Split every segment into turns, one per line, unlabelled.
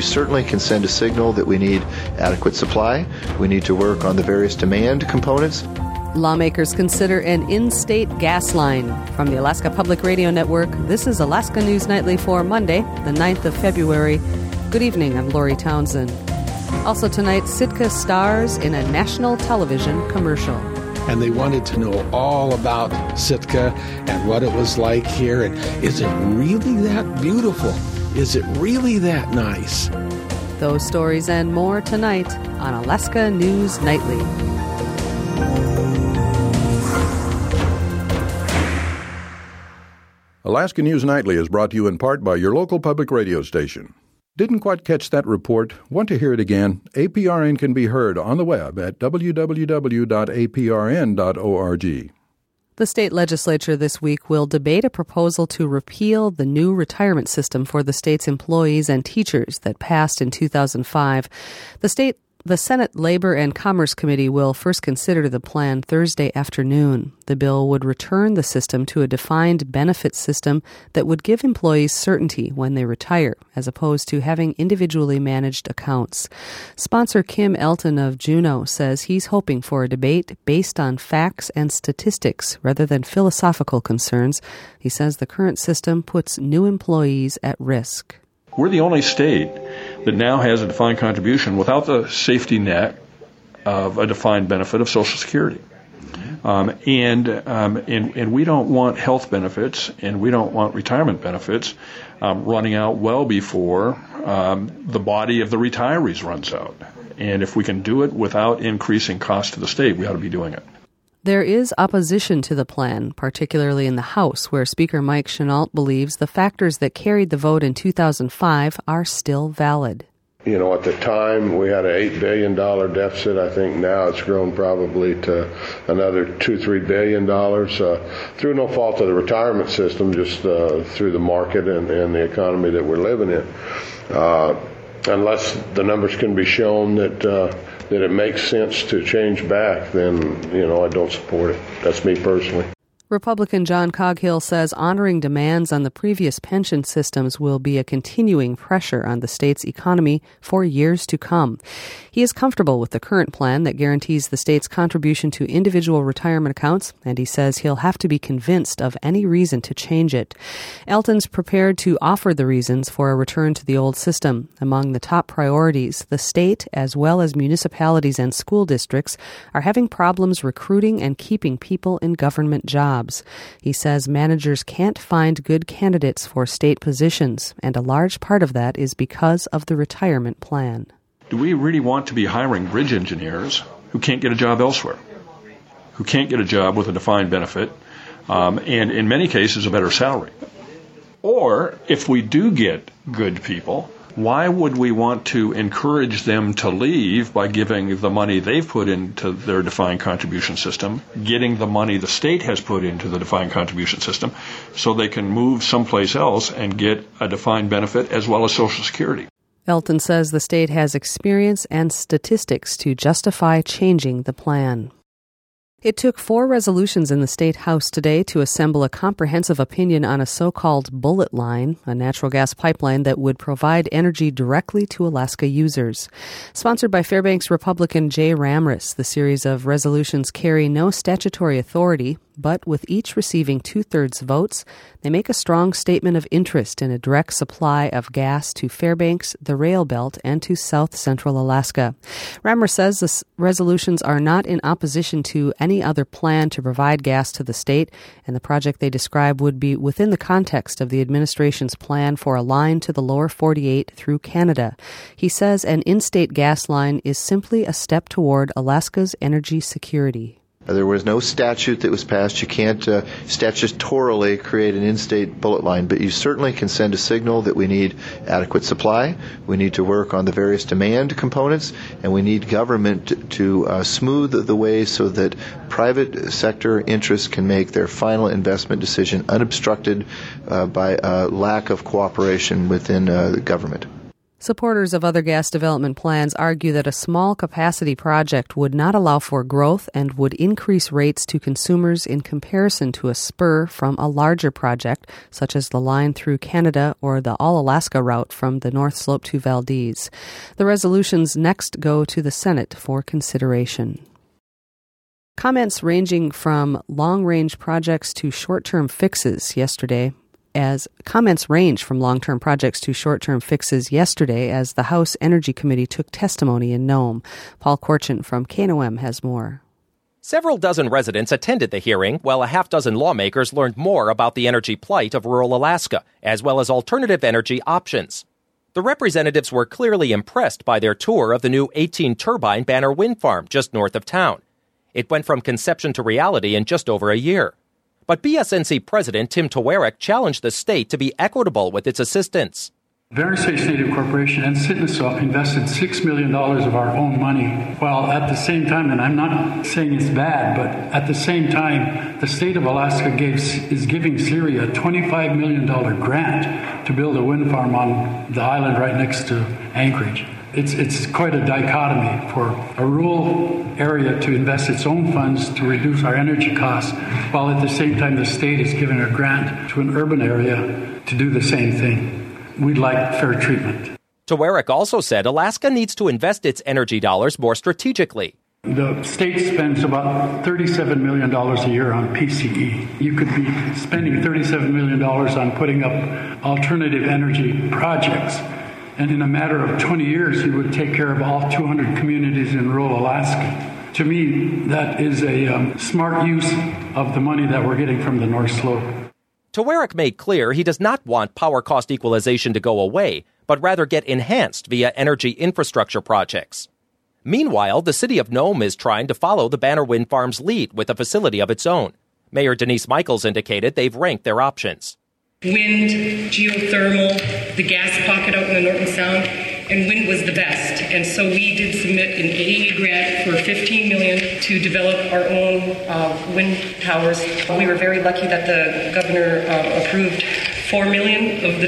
certainly can send a signal that we need adequate supply. We need to work on the various demand components.
Lawmakers consider an in-state gas line. From the Alaska Public Radio Network, this is Alaska News Nightly for Monday, the 9th of February. Good evening, I'm Lori Townsend. Also tonight, Sitka stars in a national television commercial.
And they wanted to know all about Sitka and what it was like here. And is it really that beautiful? Is it really that nice?
Those stories and more tonight on Alaska News Nightly.
Alaska News Nightly is brought to you in part by your local public radio station. Didn't quite catch that report? Want to hear it again? APRN can be heard on the web at www.aprn.org.
The state legislature this week will debate a proposal to repeal the new retirement system for the state's employees and teachers that passed in 2005. The Senate Labor and Commerce Committee will first consider the plan Thursday afternoon. The bill would return the system to a defined benefit system that would give employees certainty when they retire, as opposed to having individually managed accounts. Sponsor Kim Elton of Juneau says he's hoping for a debate based on facts and statistics rather than philosophical concerns. He says the current system puts new employees at risk.
We're the only state that now has a defined contribution without the safety net of a defined benefit of Social Security. And we don't want health benefits and we don't want retirement benefits running out well before the body of the retirees runs out. And if we can do it without increasing cost to the state, we ought to be doing it.
There is opposition to the plan, particularly in the House, where Speaker Mike Chenault believes the factors that carried the vote in 2005 are still valid.
You know, at the time, we had an $8 billion deficit. I think now it's grown probably to another $2-3 billion through no fault of the retirement system, just through the market and the economy that we're living in. Unless the numbers can be shown that it makes sense to change back, then, I don't support it. That's me personally.
Republican John Coghill says honoring demands on the previous pension systems will be a continuing pressure on the state's economy for years to come. He is comfortable with the current plan that guarantees the state's contribution to individual retirement accounts, and he says he'll have to be convinced of any reason to change it. Elton's prepared to offer the reasons for a return to the old system. Among the top priorities, the state, as well as municipalities and school districts, are having problems recruiting and keeping people in government jobs. He says managers can't find good candidates for state positions, and a large part of that is because of the retirement plan.
Do we really want to be hiring bridge engineers who can't get a job elsewhere, who can't get a job with a defined benefit, and in many cases a better salary? Or if we do get good people, why would we want to encourage them to leave by giving the money they've put into their defined contribution system, getting the money the state has put into the defined contribution system, so they can move someplace else and get a defined benefit as well as Social Security?
Elton says the state has experience and statistics to justify changing the plan. It took 4 resolutions in the State House today to assemble a comprehensive opinion on a so-called bullet line, a natural gas pipeline that would provide energy directly to Alaska users. Sponsored by Fairbanks Republican Jay Ramris, the series of resolutions carry no statutory authority, but with each receiving 2/3 votes, they make a strong statement of interest in a direct supply of gas to Fairbanks, the rail belt, and to south central Alaska. Rammer says the resolutions are not in opposition to any other plan to provide gas to the state, and the project they describe would be within the context of the administration's plan for a line to the lower 48 through Canada. He says an in-state gas line is simply a step toward Alaska's energy security.
There was no statute that was passed. You can't statutorily create an in-state bullet line, but you certainly can send a signal that we need adequate supply, we need to work on the various demand components, and we need government to smooth the way so that private sector interests can make their final investment decision unobstructed by lack of cooperation within the government.
Supporters of other gas development plans argue that a small capacity project would not allow for growth and would increase rates to consumers in comparison to a spur from a larger project, such as the line through Canada or the All-Alaska route from the North Slope to Valdez. The resolutions next go to the Senate for consideration. Comments ranging from long-range projects to short-term fixes yesterday as the House Energy Committee took testimony in Nome. Paul Korchin from KNOM has more.
Several dozen residents attended the hearing, while a half dozen lawmakers learned more about the energy plight of rural Alaska, as well as alternative energy options. The representatives were clearly impressed by their tour of the new 18-turbine Banner Wind Farm just north of town. It went from conception to reality in just over a year. But BSNC President Tim Tawerik challenged the state to be equitable with its assistance.
Banner States Native Corporation and Sitnasop invested $6 million of our own money, while at the same time, and I'm not saying it's bad, but at the same time, the state of Alaska is giving Syria a $25 million grant to build a wind farm on the island right next to Anchorage. It's quite a dichotomy for a rural area to invest its own funds to reduce our energy costs, while at the same time the state is giving a grant to an urban area to do the same thing. We'd like fair treatment.
Tawerik also said Alaska needs to invest its energy dollars more strategically.
The state spends about $37 million a year on PCE. You could be spending $37 million on putting up alternative energy projects. And in a matter of 20 years, you would take care of all 200 communities in rural Alaska. To me, that is a smart use of the money that we're getting from the North Slope.
Tawerik made clear he does not want power cost equalization to go away, but rather get enhanced via energy infrastructure projects. Meanwhile, the city of Nome is trying to follow the Banner Wind Farm's lead with a facility of its own. Mayor Denise Michaels indicated they've ranked their options.
Wind, geothermal, the gas pocket out in the Norton Sound, and wind was the best. And so we did submit an AE grant for $15 million to develop our own wind towers. We were very lucky that the governor approved $4 million of the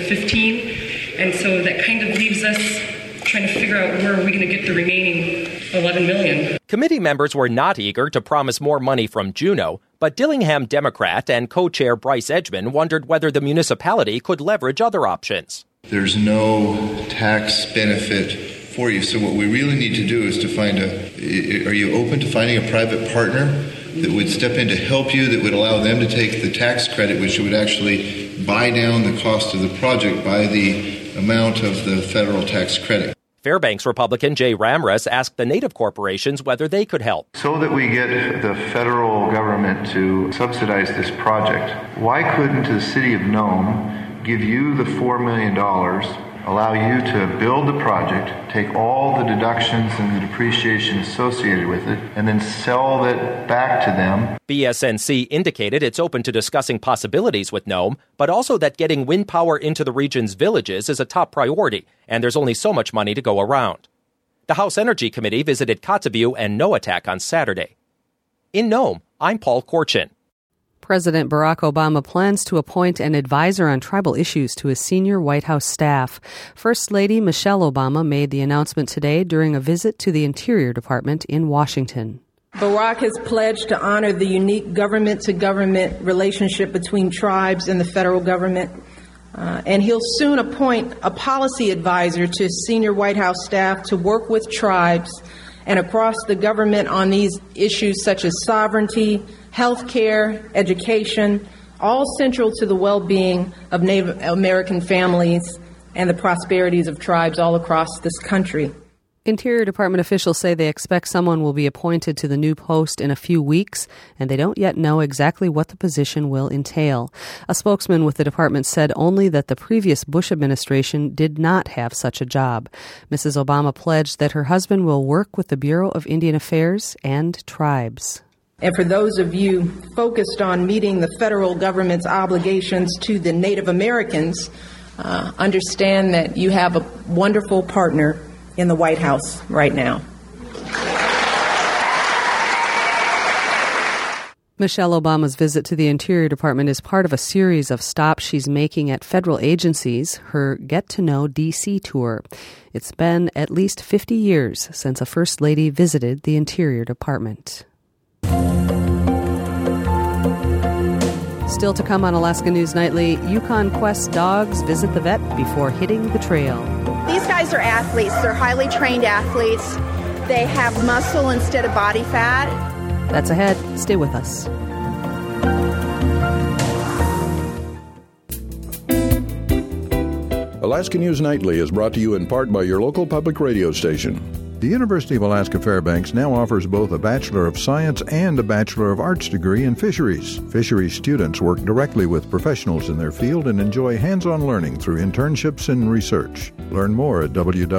15, and so that kind of leaves us trying to figure out where are we going to get the remaining $11 million.
Committee members were not eager to promise more money from Juneau, but Dillingham Democrat and co-chair Bryce Edgman wondered whether the municipality could leverage other options.
There's no tax benefit for you, so what we really need to do is to find are you open to finding a private partner that would step in to help you, that would allow them to take the tax credit, which would actually buy down the cost of the project by the amount of the federal tax credit.
Fairbanks Republican Jay Ramras asked the Native corporations whether they could help.
So that we get the federal government to subsidize this project, why couldn't the city of Nome give you the $4 million, allow you to build the project, take all the deductions and the depreciation associated with it, and then sell it back to them?
BSNC indicated it's open to discussing possibilities with Nome, but also that getting wind power into the region's villages is a top priority, and there's only so much money to go around. The House Energy Committee visited Kotzebue and Noatak on Saturday. In Nome, I'm Paul Korchin.
President Barack Obama plans to appoint an advisor on tribal issues to his senior White House staff. First Lady Michelle Obama made the announcement today during a visit to the Interior Department in Washington.
Barack has pledged to honor the unique government-to-government relationship between tribes and the federal government. And he'll soon appoint a policy advisor to senior White House staff to work with tribes and across the government on these issues such as sovereignty, health care, education, all central to the well-being of Native American families and the prosperities of tribes all across this country.
Interior Department officials say they expect someone will be appointed to the new post in a few weeks, and they don't yet know exactly what the position will entail. A spokesman with the department said only that the previous Bush administration did not have such a job. Mrs. Obama pledged that her husband will work with the Bureau of Indian Affairs and tribes.
And for those of you focused on meeting the federal government's obligations to the Native Americans, understand that you have a wonderful partner in the White House right now.
Michelle Obama's visit to the Interior Department is part of a series of stops she's making at federal agencies, her Get to Know D.C. tour. It's been at least 50 years since a First Lady visited the Interior Department. Still to come on Alaska News Nightly, Yukon Quest dogs visit the vet before hitting the trail.
These guys are athletes. They're highly trained athletes. They have muscle instead of body fat.
That's ahead. Stay with us.
Alaska News Nightly is brought to you in part by your local public radio station. The University of Alaska Fairbanks now offers both a Bachelor of Science and a Bachelor of Arts degree in fisheries. Fisheries students work directly with professionals in their field and enjoy hands-on learning through internships and research. Learn more at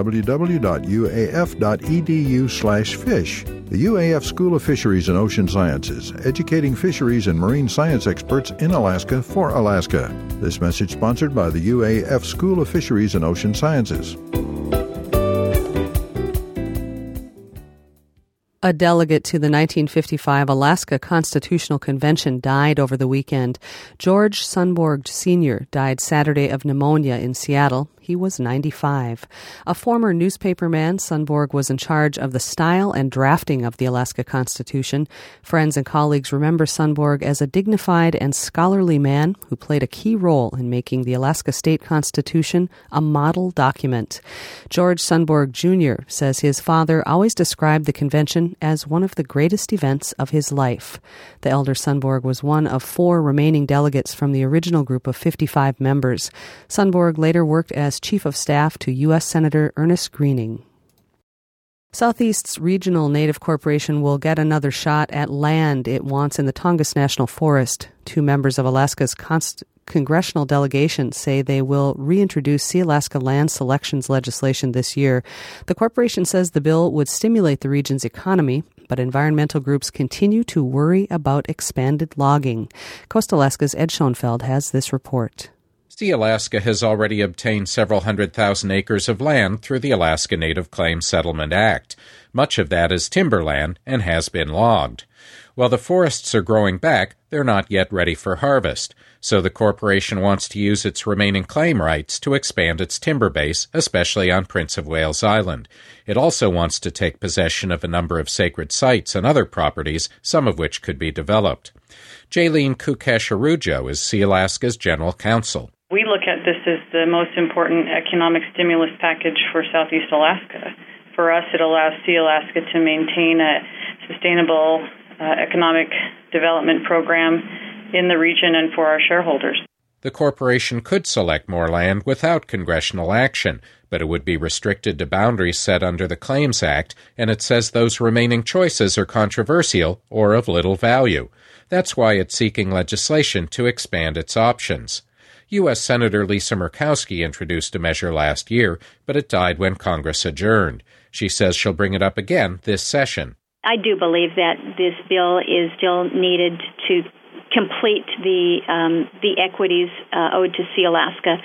www.uaf.edu/fish. The UAF School of Fisheries and Ocean Sciences, educating fisheries and marine science experts in Alaska for Alaska. This message sponsored by the UAF School of Fisheries and Ocean Sciences.
A delegate to the 1955 Alaska Constitutional Convention died over the weekend. George Sunborg Sr. died Saturday of pneumonia in Seattle. He was 95. A former newspaperman, Sunborg was in charge of the style and drafting of the Alaska Constitution. Friends and colleagues remember Sunborg as a dignified and scholarly man who played a key role in making the Alaska State Constitution a model document. George Sunborg Jr. says his father always described the convention as one of the greatest events of his life. The elder Sunborg was one of 4 remaining delegates from the original group of 55 members. Sunborg later worked as Chief of Staff to U.S. Senator Ernest Greening. Southeast's Regional Native Corporation will get another shot at land it wants in the Tongass National Forest. 2 members of Alaska's congressional delegation say they will reintroduce Sealaska land selections legislation this year. The corporation says the bill would stimulate the region's economy, but environmental groups continue to worry about expanded logging. Coast Alaska's Ed Schoenfeld has this report.
Sealaska has already obtained several 100,000 acres of land through the Alaska Native Claims Settlement Act. Much of that is timberland and has been logged. While the forests are growing back, they're not yet ready for harvest, so the corporation wants to use its remaining claim rights to expand its timber base, especially on Prince of Wales Island. It also wants to take possession of a number of sacred sites and other properties, some of which could be developed. Jaylene Kukesh-Arujo is Sealaska's general counsel.
We look at this as the most important economic stimulus package for Southeast Alaska. For us, it allows Sealaska to maintain a sustainable economic development program in the region and for our shareholders.
The corporation could select more land without congressional action, but it would be restricted to boundaries set under the Claims Act, and it says those remaining choices are controversial or of little value. That's why it's seeking legislation to expand its options. U.S. Senator Lisa Murkowski introduced a measure last year, but it died when Congress adjourned. She says she'll bring it up again this session.
I do believe that this bill is still needed to complete the equities owed to Sealaska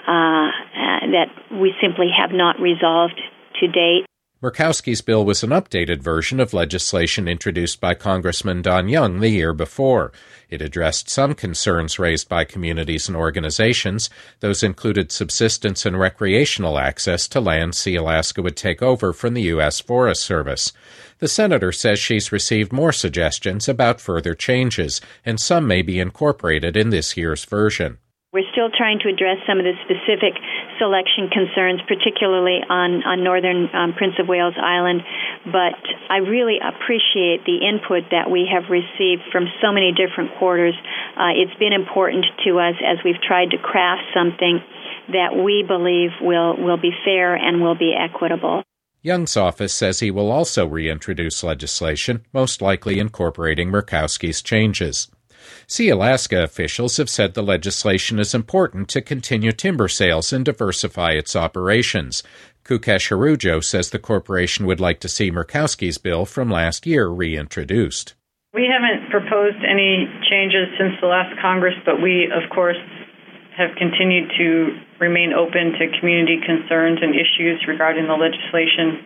that we simply have not resolved to date.
Murkowski's bill was an updated version of legislation introduced by Congressman Don Young the year before. It addressed some concerns raised by communities and organizations. Those included subsistence and recreational access to land Sealaska would take over from the U.S. Forest Service. The senator says she's received more suggestions about further changes, and some may be incorporated in this year's version.
We're still trying to address some of the specific selection concerns, particularly on northern Prince of Wales Island, but I really appreciate the input that we have received from so many different quarters. It's been important to us as we've tried to craft something that we believe will be fair and will be equitable.
Young's office says he will also reintroduce legislation, most likely incorporating Murkowski's changes. Sealaska officials have said the legislation is important to continue timber sales and diversify its operations. Kukesh-Arujo says the corporation would like to see Murkowski's bill from last year reintroduced.
We haven't proposed any changes since the last Congress, but we, of course, have continued to remain open to community concerns and issues regarding the legislation.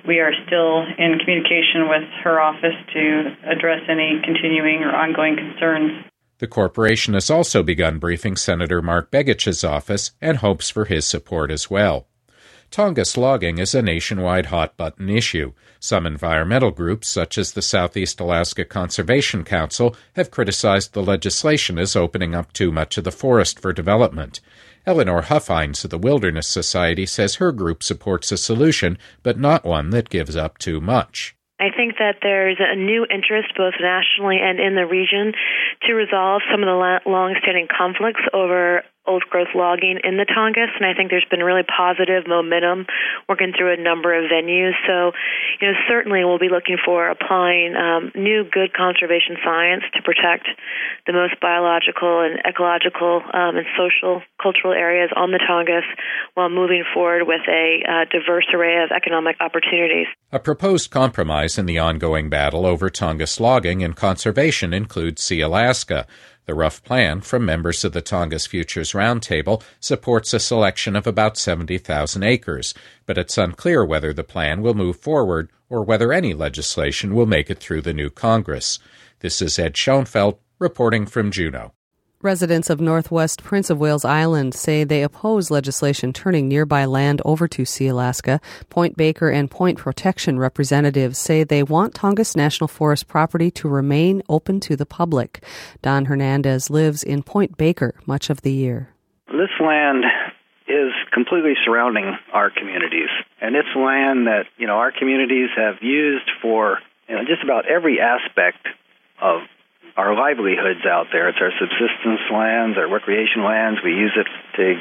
we are still in communication with her office to address any continuing or ongoing concerns.
The corporation has also begun briefing Senator Mark Begich's office and hopes for his support as well. Tongass logging is a nationwide hot-button issue. Some environmental groups, such as the Southeast Alaska Conservation Council, have criticized the legislation as opening up too much of the forest for development. Eleanor Huffines of the Wilderness Society says her group supports a solution, but not one that gives up too much.
I think that there's a new interest both nationally and in the region to resolve some of the long-standing conflicts over old-growth logging in the Tongass, and I think there's been really positive momentum working through a number of venues. So, certainly we'll be looking for applying new good conservation science to protect the most biological and ecological and social, cultural areas on the Tongass while moving forward with a diverse array of economic opportunities.
A proposed compromise in the ongoing battle over Tongass logging and conservation includes Sealaska. The rough plan from members of the Tongass Futures Roundtable supports a selection of about 70,000 acres, but it's unclear whether the plan will move forward or whether any legislation will make it through the new Congress. This is Ed Schoenfeld reporting from Juneau.
Residents of northwest Prince of Wales Island say they oppose legislation turning nearby land over to Sealaska. Point Baker and Point Protection representatives say they want Tongass National Forest property to remain open to the public. Don Hernandez lives in Point Baker much of the year.
This land is completely surrounding our communities, and it's land that, our communities have used for, just about every aspect of our livelihoods out there. It's our subsistence lands, our recreation lands. We use it to,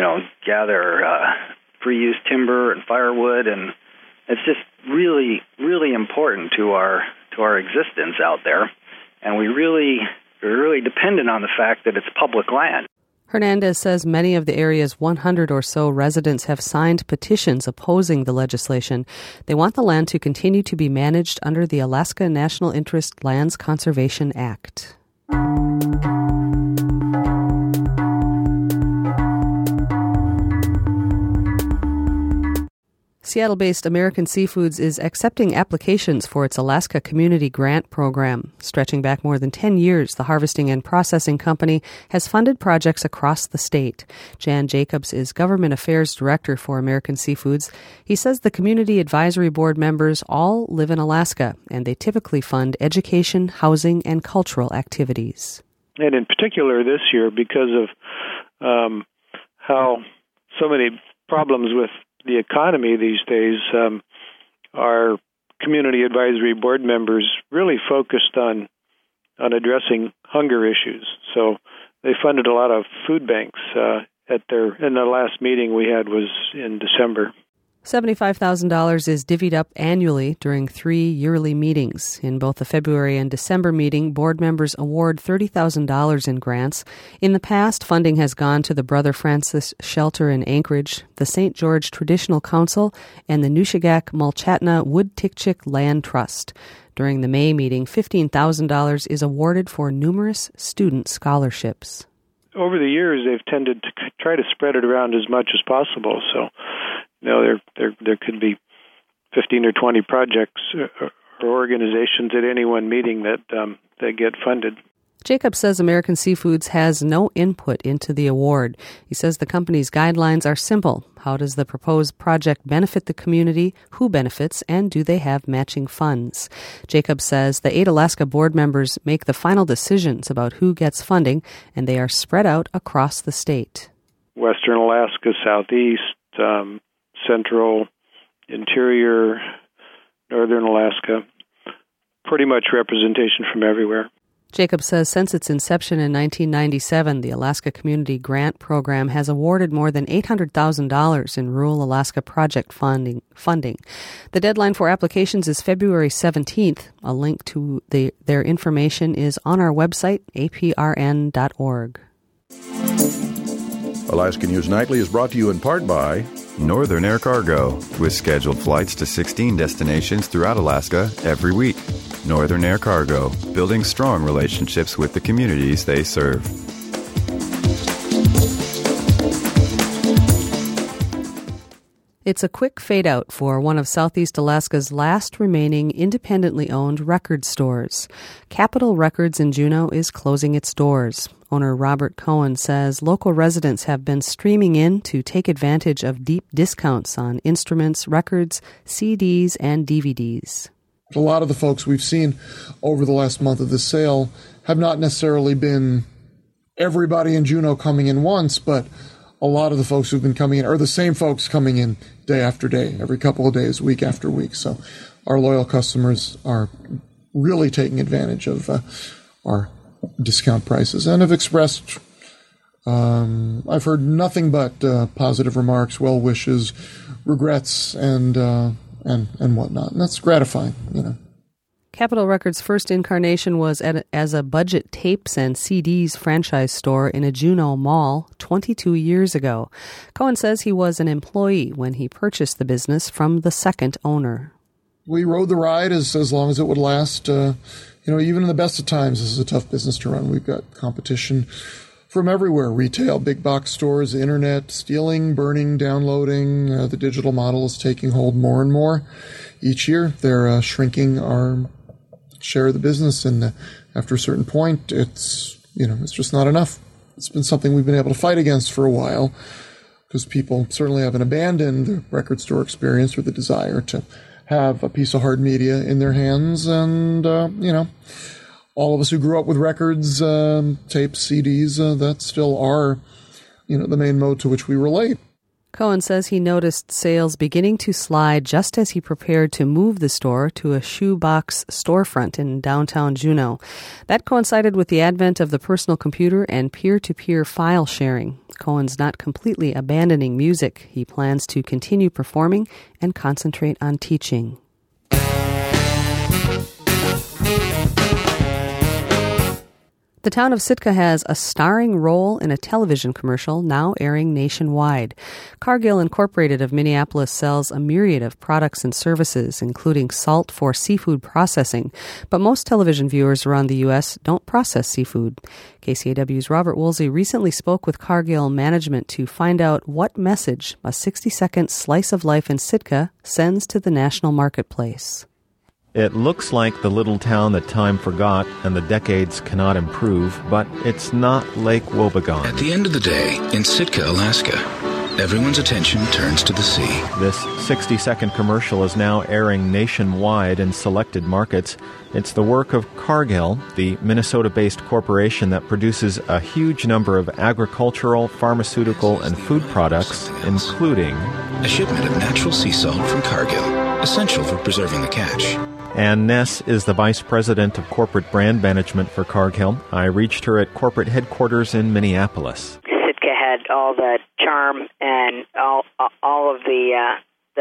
gather free-use timber and firewood, and it's just really, really important to our existence out there. And we're really dependent on the fact that it's public land.
Hernandez says many of the area's 100 or so residents have signed petitions opposing the legislation. They want the land to continue to be managed under the Alaska National Interest Lands Conservation Act. Seattle-based American Seafoods is accepting applications for its Alaska Community Grant Program. Stretching back more than 10 years, the harvesting and processing company has funded projects across the state. Jan Jacobs is Government Affairs Director for American Seafoods. He says the Community Advisory Board members all live in Alaska, and they typically fund education, housing, and cultural activities.
And in particular this year, because of how so many problems with the economy these days, our Community Advisory Board members really focused on addressing hunger issues. So they funded a lot of food banks in the last meeting we had was in December.
$75,000 is divvied up annually during 3 yearly meetings. In both the February and December meeting, board members award $30,000 in grants. In the past, funding has gone to the Brother Francis Shelter in Anchorage, the St. George Traditional Council, and the Nushagak Mulchatna Wood-Tikchik Land Trust. During the May meeting, $15,000 is awarded for numerous student scholarships.
Over the years, they've tended to try to spread it around as much as possible. So, there could be 15 or 20 projects or organizations at any one meeting that get funded.
Jacob says American Seafoods has no input into the award. He says the company's guidelines are simple. How does the proposed project benefit the community? Who benefits? And do they have matching funds? Jacob says the 8 Alaska board members make the final decisions about who gets funding, and they are spread out across the state.
Western Alaska, Southeast, Central, Interior, Northern Alaska, pretty much representation from everywhere.
Jacob says since its inception in 1997, the Alaska Community Grant Program has awarded more than $800,000 in rural Alaska project funding. The deadline for applications is February 17th. A link to their information is on our website, aprn.org.
Alaska News Nightly is brought to you in part by
Northern Air Cargo, with scheduled flights to 16 destinations throughout Alaska every week. Northern Air Cargo, building strong relationships with the communities they serve.
It's a quick fade-out for one of Southeast Alaska's last remaining independently owned record stores. Capitol Records in Juneau is closing its doors. Owner Robert Cohen says local residents have been streaming in to take advantage of deep discounts on instruments, records, CDs, and DVDs.
A lot of the folks we've seen over the last month of the sale have not necessarily been everybody in Juneau coming in once, but a lot of the folks who've been coming in are the same folks coming in day after day, every couple of days, week after week. So our loyal customers are really taking advantage of our discount prices and have expressed, I've heard nothing but positive remarks, well wishes, regrets, and whatnot. And that's gratifying, you know.
Capitol Records' first incarnation was as a budget tapes and CDs franchise store in a Juneau mall 22 years ago. Cohen says he was an employee when he purchased the business from the second owner.
We rode the ride as long as it would last. Even in the best of times, this is a tough business to run. We've got competition from everywhere: retail, big box stores, internet, stealing, burning, downloading. The digital model is taking hold more and more. Each year, they're shrinking our share of the business, and after a certain point, it's just not enough. It's been something we've been able to fight against for a while, because people certainly haven't abandoned the record store experience or the desire to have a piece of hard media in their hands. And all of us who grew up with records, tapes, CDs, that still are the main mode to which we relate.
Cohen says he noticed sales beginning to slide just as he prepared to move the store to a shoebox storefront in downtown Juneau. That coincided with the advent of the personal computer and peer-to-peer file sharing. Cohen's not completely abandoning music. He plans to continue performing and concentrate on teaching. The town of Sitka has a starring role in a television commercial now airing nationwide. Cargill Incorporated of Minneapolis sells a myriad of products and services, including salt for seafood processing. But most television viewers around the U.S. don't process seafood. KCAW's Robert Woolsey recently spoke with Cargill management to find out what message a 60-second slice of life in Sitka sends to the national marketplace.
It looks like the little town that time forgot and the decades cannot improve, but it's not Lake Wobegon.
At the end of the day, in Sitka, Alaska, everyone's attention turns to the sea.
This 60-second commercial is now airing nationwide in selected markets. It's the work of Cargill, the Minnesota-based corporation that produces a huge number of agricultural, pharmaceutical, and food products, including
a shipment of natural sea salt from Cargill, essential for preserving the catch.
Ann Ness is the Vice President of Corporate Brand Management for Cargill. I reached her at corporate headquarters in Minneapolis.
Sitka had all the charm and all of the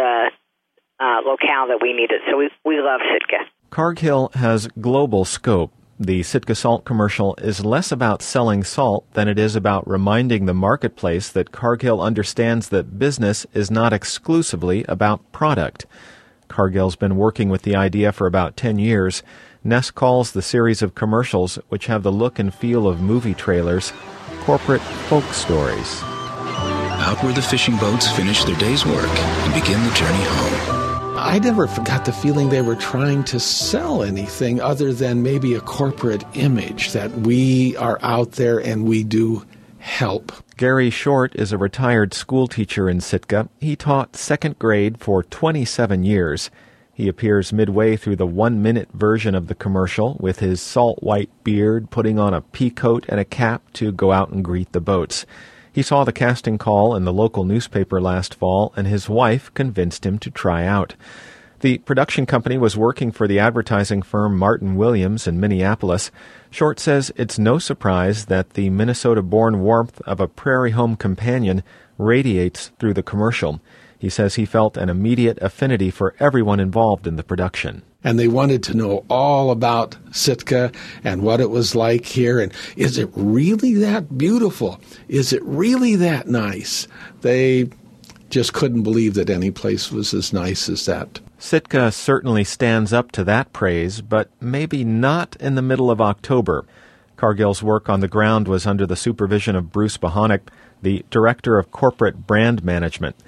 locale that we needed, so we love Sitka.
Cargill has global scope. The Sitka Salt commercial is less about selling salt than it is about reminding the marketplace that Cargill understands that business is not exclusively about product. Cargill's been working with the idea for about 10 years. Ness calls the series of commercials, which have the look and feel of movie trailers, corporate folk stories.
Out where the fishing boats finish their day's work and begin the journey home.
I never got the feeling they were trying to sell anything other than maybe a corporate image that we are out there and we do help.
Gary Short is a retired school teacher in Sitka. He taught second grade for 27 years. He appears midway through the 1-minute version of the commercial with his salt-white beard, putting on a pea coat and a cap to go out and greet the boats. He saw the casting call in the local newspaper last fall, and his wife convinced him to try out. The production company was working for the advertising firm Martin Williams in Minneapolis. Short says it's no surprise that the Minnesota-born warmth of a prairie home companion radiates through the commercial. He says he felt an immediate affinity for everyone involved in the production.
And they wanted to know all about Sitka and what it was like here. And is it really that beautiful? Is it really that nice? They just couldn't believe that any place was as nice as that.
Sitka certainly stands up to that praise, but maybe not in the middle of October. Cargill's work on the ground was under the supervision of Bruce Bohonic, the Director of Corporate Brand Management. He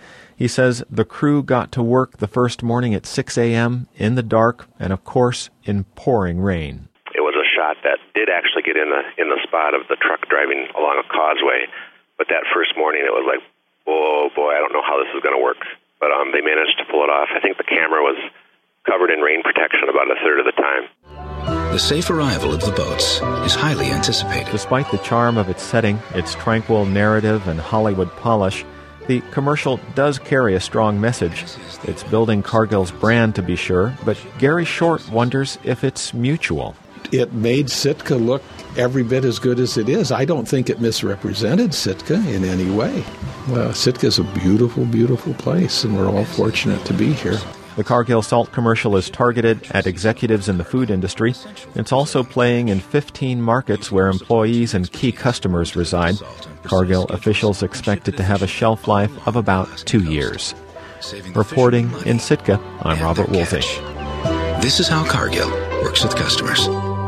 He says the crew got to work the first morning at 6 a.m. in the dark and, of course, in pouring rain.
It was a shot that did actually get in the spot of the truck driving along a causeway. But that first morning, it was like, oh, boy, I don't know how this is going to work. But they managed to pull it off. I think the camera was covered in rain protection about a third of the time.
The safe arrival of the boats is highly anticipated.
Despite the charm of its setting, its tranquil narrative, and Hollywood polish, the commercial does carry a strong message. It's building Cargill's brand, to be sure, but Gary Short wonders if it's mutual.
It made Sitka look every bit as good as it is. I don't think it misrepresented Sitka in any way. Sitka is a beautiful, beautiful place, and we're all fortunate to be here.
The Cargill salt commercial is targeted at executives in the food industry. It's also playing in 15 markets where employees and key customers reside. Cargill officials expect it to have a shelf life of about 2 years. Reporting in Sitka, I'm Robert Wolfe.
This is how Cargill works with customers.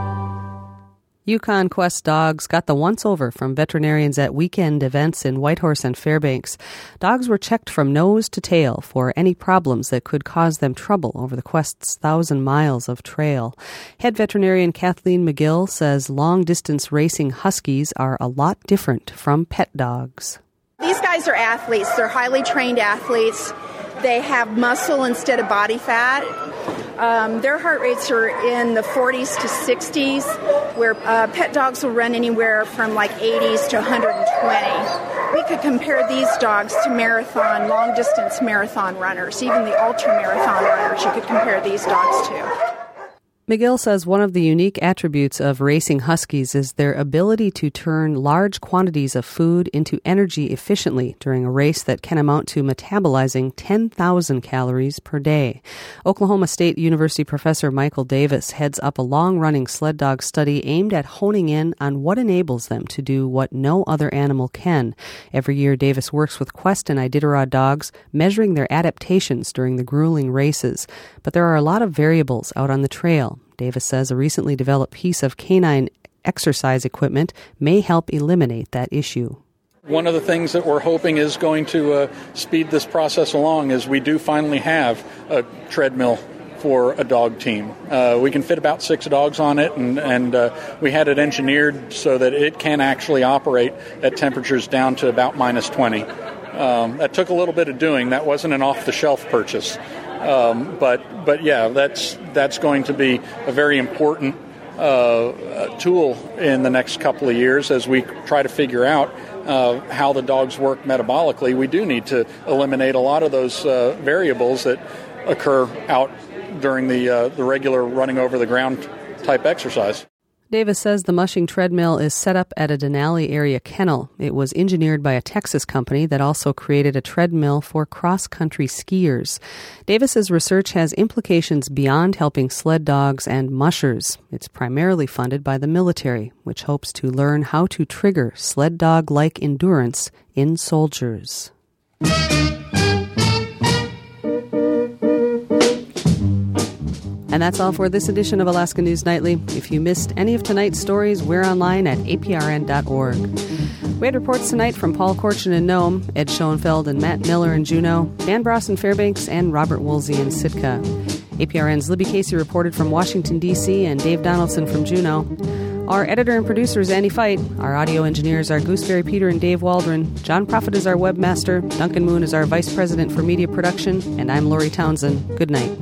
Yukon Quest dogs got the once-over from veterinarians at weekend events in Whitehorse and Fairbanks. Dogs were checked from nose to tail for any problems that could cause them trouble over the Quest's 1,000 miles of trail. Head veterinarian Kathleen McGill says long-distance racing huskies are a lot different from pet dogs.
These guys are athletes. They're highly trained athletes. They have muscle instead of body fat. Their heart rates are in the 40s to 60s, where pet dogs will run anywhere from like 80s to 120. We could compare these dogs to long-distance marathon runners, even the ultra-marathon runners you could compare these dogs to.
McGill says one of the unique attributes of racing huskies is their ability to turn large quantities of food into energy efficiently during a race that can amount to metabolizing 10,000 calories per day. Oklahoma State University professor Michael Davis heads up a long-running sled dog study aimed at honing in on what enables them to do what no other animal can. Every year, Davis works with Quest and Iditarod dogs, measuring their adaptations during the grueling races. But there are a lot of variables out on the trail. Davis says a recently developed piece of canine exercise equipment may help eliminate that issue.
One of the things that we're hoping is going to speed this process along is we do finally have a treadmill for a dog team. We can fit about 6 dogs on it, and we had it engineered so that it can actually operate at temperatures down to about minus 20. That took a little bit of doing. That wasn't an off-the-shelf purchase. But yeah, that's going to be a very important tool in the next couple of years as we try to figure out how the dogs work metabolically. We do need to eliminate a lot of those variables that occur out during the regular running over the ground type exercise.
Davis says the mushing treadmill is set up at a Denali area kennel. It was engineered by a Texas company that also created a treadmill for cross-country skiers. Davis's research has implications beyond helping sled dogs and mushers. It's primarily funded by the military, which hopes to learn how to trigger sled dog-like endurance in soldiers. And that's all for this edition of Alaska News Nightly. If you missed any of tonight's stories, we're online at aprn.org. We had reports tonight from Paul Korchin in Nome, Ed Schoenfeld and Matt Miller in Juneau, Dan Bross in Fairbanks, and Robert Woolsey in Sitka. APRN's Libby Casey reported from Washington, D.C., and Dave Donaldson from Juneau. Our editor and producer is Annie Fight. Our audio engineers are Gooseberry Peter and Dave Waldron. John Prophet is our webmaster. Duncan Moon is our vice president for media production. And I'm Lori Townsend. Good night.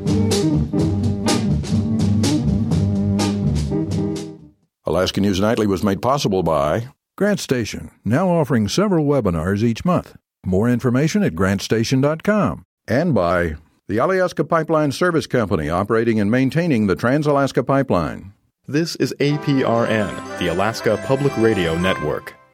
Alaska News Nightly was made possible by Grant Station, now offering several webinars each month. More information at grantstation.com. And by the Alaska Pipeline Service Company, operating and maintaining the Trans-Alaska Pipeline.
This is APRN, the Alaska Public Radio Network.